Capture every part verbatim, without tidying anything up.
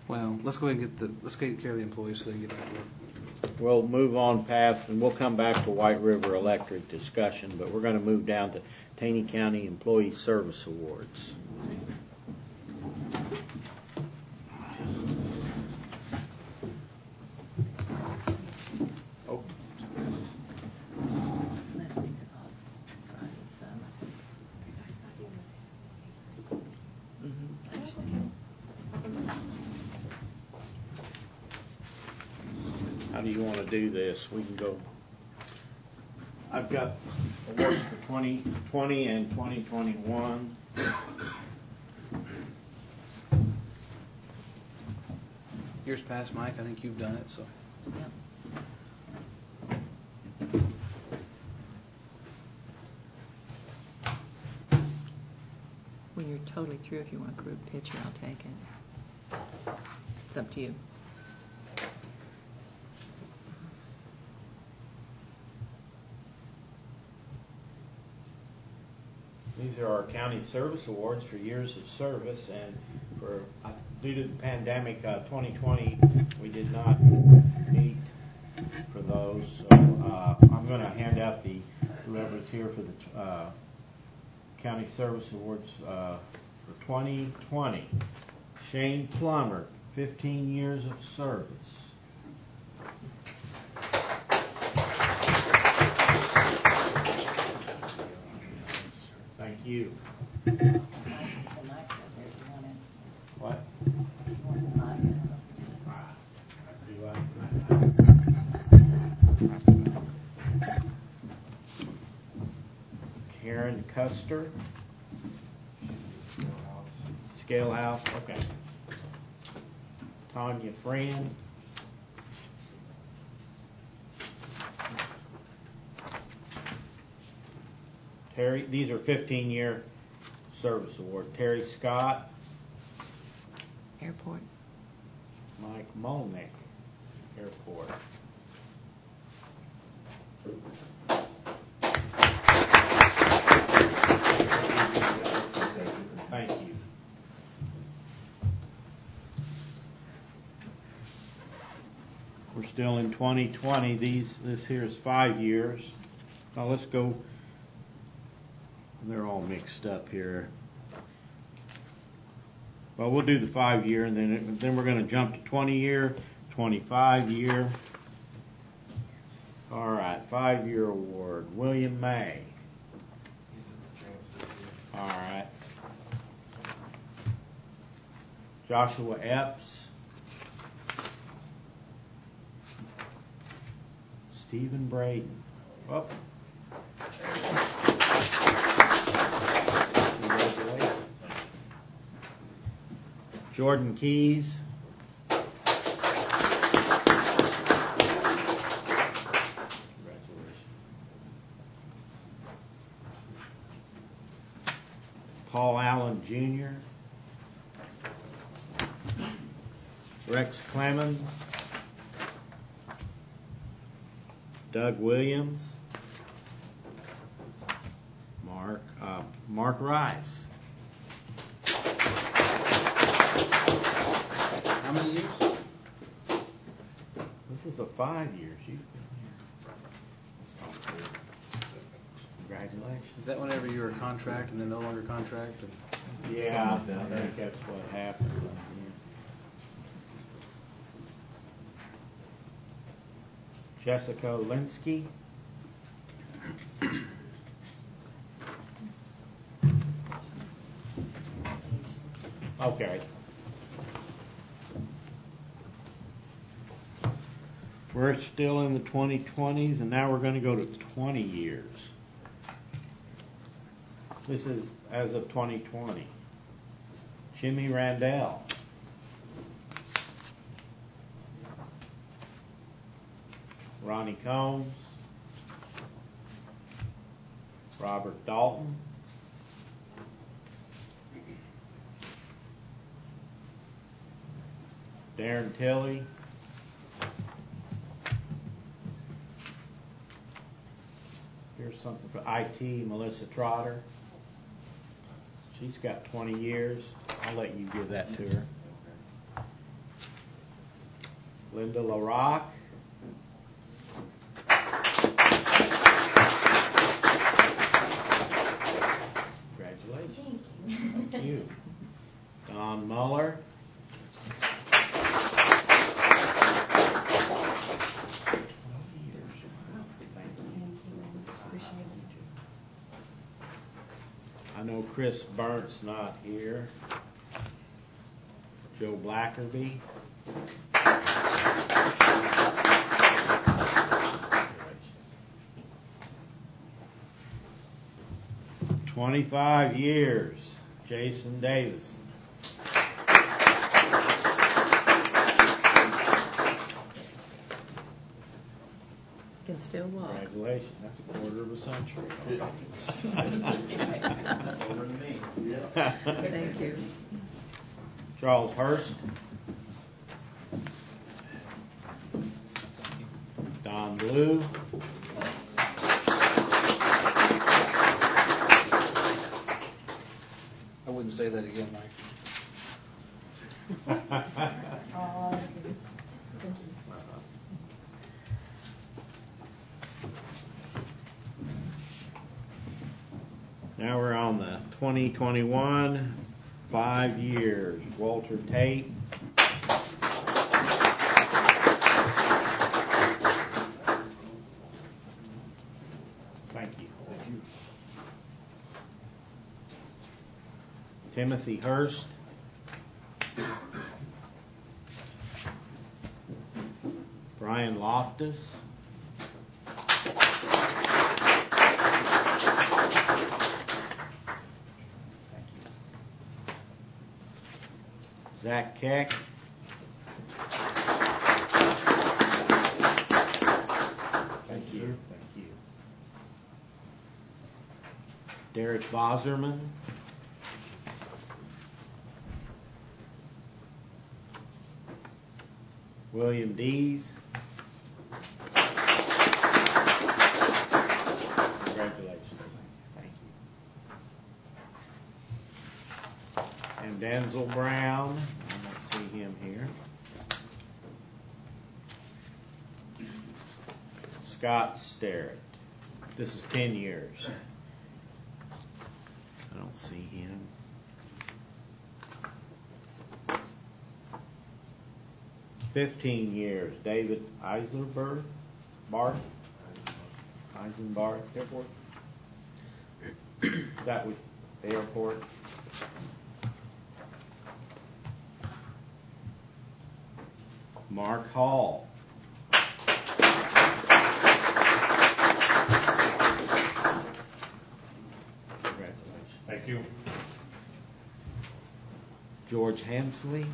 Well, let's go ahead and get the, let's take care of the employees so they can get back to work. We'll move on past, and we'll come back to White River Electric discussion, but we're going to move down to Taney County Employee Service Awards. Oh. How do you want to do this? We can go. I've got awards for twenty twenty and twenty twenty-one. Years past, Mike, I think you've done it, so. Yep. When you're totally through, if you want a group picture, I'll take it. It's up to you. These are our county service awards for years of service, and for uh, due to the pandemic, uh, twenty twenty, we did not meet for those. So uh, I'm going to hand out the whoever's here for the uh, county service awards uh, for twenty twenty. Shane Plummer, fifteen years of service. Thank you. What? Karen Custer. Scale House. Okay. Tanya Friend. Terry, these are fifteen year service award. Terry Scott. Airport. Mike Molnick, Airport. Thank you. We're still in twenty twenty. These, this here is five years. Now let's go. They're all mixed up here. Well, we'll do the five year, and then it, then we're going to jump to twenty year, twenty-five year. All right, five year award, William May. All right. Joshua Epps. Stephen Braden. Oh. Jordan Keys. Congratulations. Paul Allen Junior Rex Clemens. Doug Williams. Mark uh, Mark Rice. How many years? This is a five years. You've been here. Congratulations. Is that whenever you were a contract and then no longer contract? And yeah, I think that's what happened. Yeah. Jessica Linsky. Okay. We're still in the twenty twenties, and now we're going to go to twenty years. This is as of twenty twenty. Jimmy Randall. Ronnie Combs. Robert Dalton. Darren Tilley. Here's something for I T, Melissa Trotter. She's got twenty years. I'll let you give that to her. Linda LaRock. Congratulations. Thank you. Don Muller. I know Chris Burnt's not here. Joe Blackerby. Twenty-five years, Jason Davison. Can still walk. Congratulations, that's a quarter of a century. Over to me. Thank you. Charles Hurst. Don Blue. I wouldn't say that again, Mike. Now we're on the twenty twenty-one, five years. Walter Tate. Thank you. Thank you. Timothy Hurst. Brian Loftus. Zach Keck. Thank you. Thank you. Derek Boserman. William Dees. Congratulations. Thank you. And Denzel Brown. I don't see him here. Scott Sterrett. This is ten years. I don't see him. Fifteen years. David Eisenberg. Bart. Eisenbart Airport. Is that with the airport? Mark Hall. Congratulations. Thank you. George Hensley.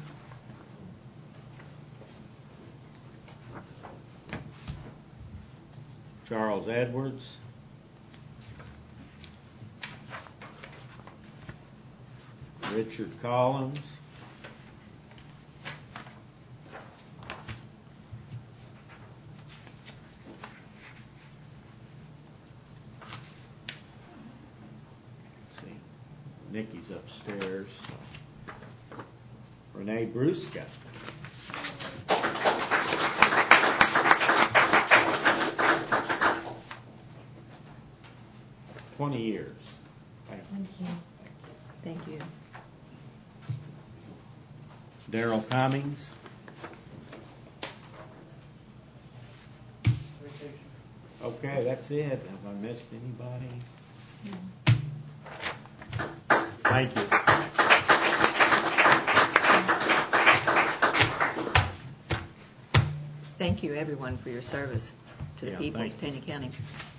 Charles Edwards. Richard Collins. Let's see. Nikki's upstairs. Renee Bruska. Twenty years. Thank you. Thank you. Daryl Cummings. Okay, that's it. Have I missed anybody? Thank you. Thank you, everyone, for your service to the Yeah, people of thank you. Taney County.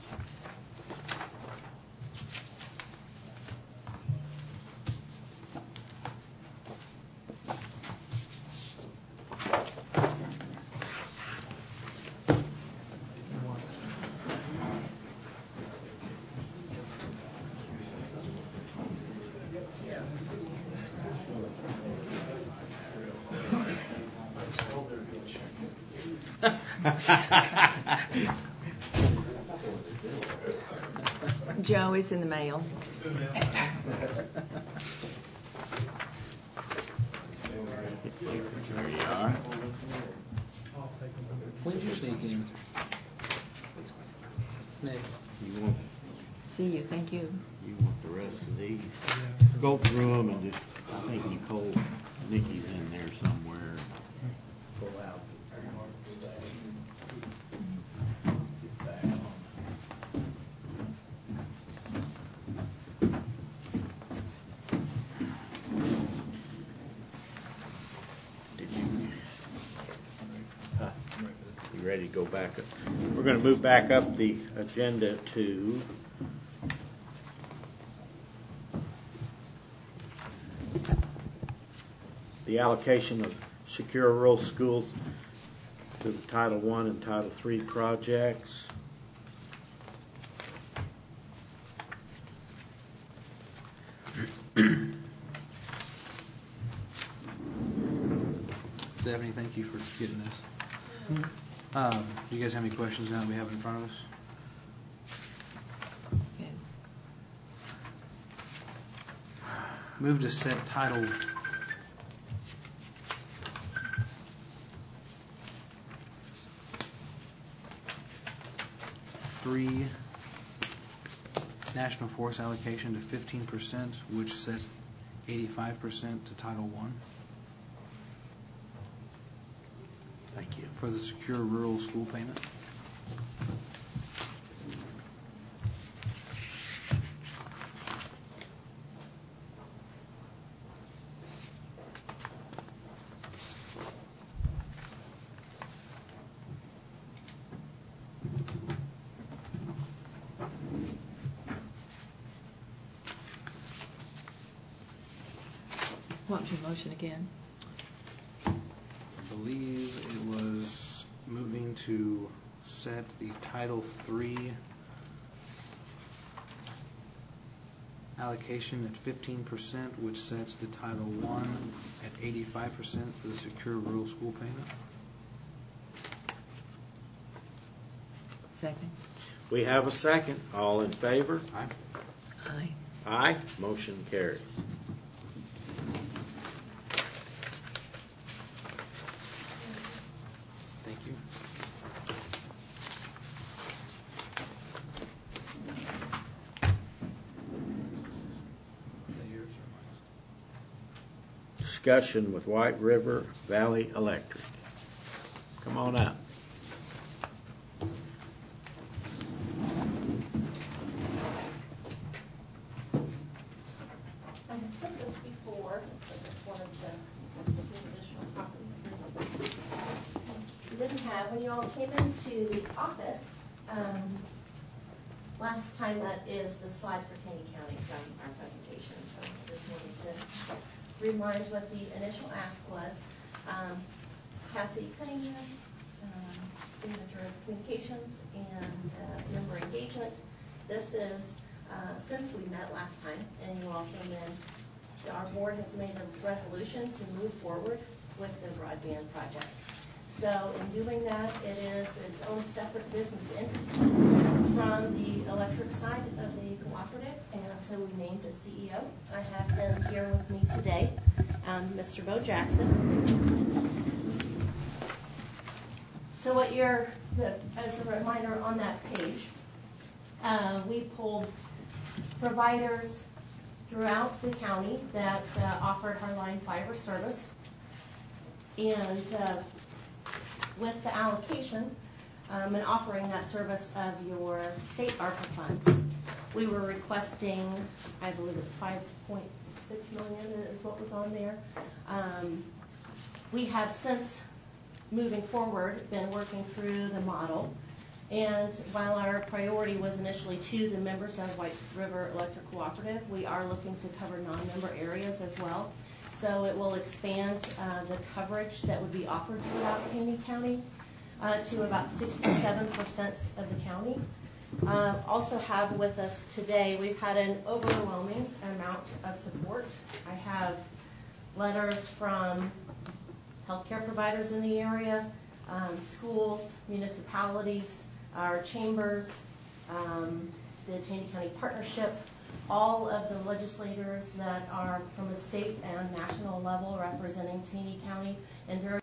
Joe is in the mail. There you are. When'd you sneak in? Nick. You want, See you, thank you. you want the rest of these? Go through them and just, I think Nicole, Nikki's in there somewhere. Pull out. Get back on. Did you? Huh? You ready to go back up? We're going to move back up the agenda to the allocation of secure rural schools to the Title One and Title Three projects. Stephanie, thank you for getting this. Um, do you guys have any questions now that we have it in front of us? Okay. Move to set Title Three National Force allocation to fifteen percent, which sets eighty-five percent to Title One. Thank you. For the secure rural school payment. What was your motion again? I believe it was moving to set the Title Three allocation at fifteen percent, which sets the Title One at eighty-five percent for the secure rural school payment. Second. We have a second. All in favor? Aye. Aye. Aye. Motion carries. Thank you. Is that yours or mine? Discussion with White River Valley Electric. Come on up. I have said this before, but I just wanted to give additional copies. You didn't have, when you all came into the office, um, last time, that is the slide for Taney County from our presentation. So I just wanted to remind what the initial ask was. Um, Cassie Cunningham, um, Manager of Communications and uh, Member Engagement. This is Uh, since we met last time and you all came in, our board has made a resolution to move forward with the broadband project. So in doing that, it is its own separate business entity from the electric side of the cooperative, and so we named a C E O. I have him here with me today, um, Mister Bo Jackson. So what you're, as a reminder on that page, uh, we pulled providers throughout the county that uh, offered hardline fiber service. And uh, with the allocation um, and offering that service of your state ARPA funds, we were requesting, I believe it's five point six million is what was on there. Um, we have since, moving forward, been working through the model. And while our priority was initially to the members of White River Electric Cooperative, we are looking to cover non-member areas as well. So it will expand uh, the coverage that would be offered throughout Taney County uh, to about sixty-seven percent of the county. Uh, also have with us today, we've had an overwhelming amount of support. I have letters from healthcare providers in the area, um, schools, municipalities, our chambers, um, the Taney County Partnership, all of the legislators that are from a state and national level representing Taney County, and very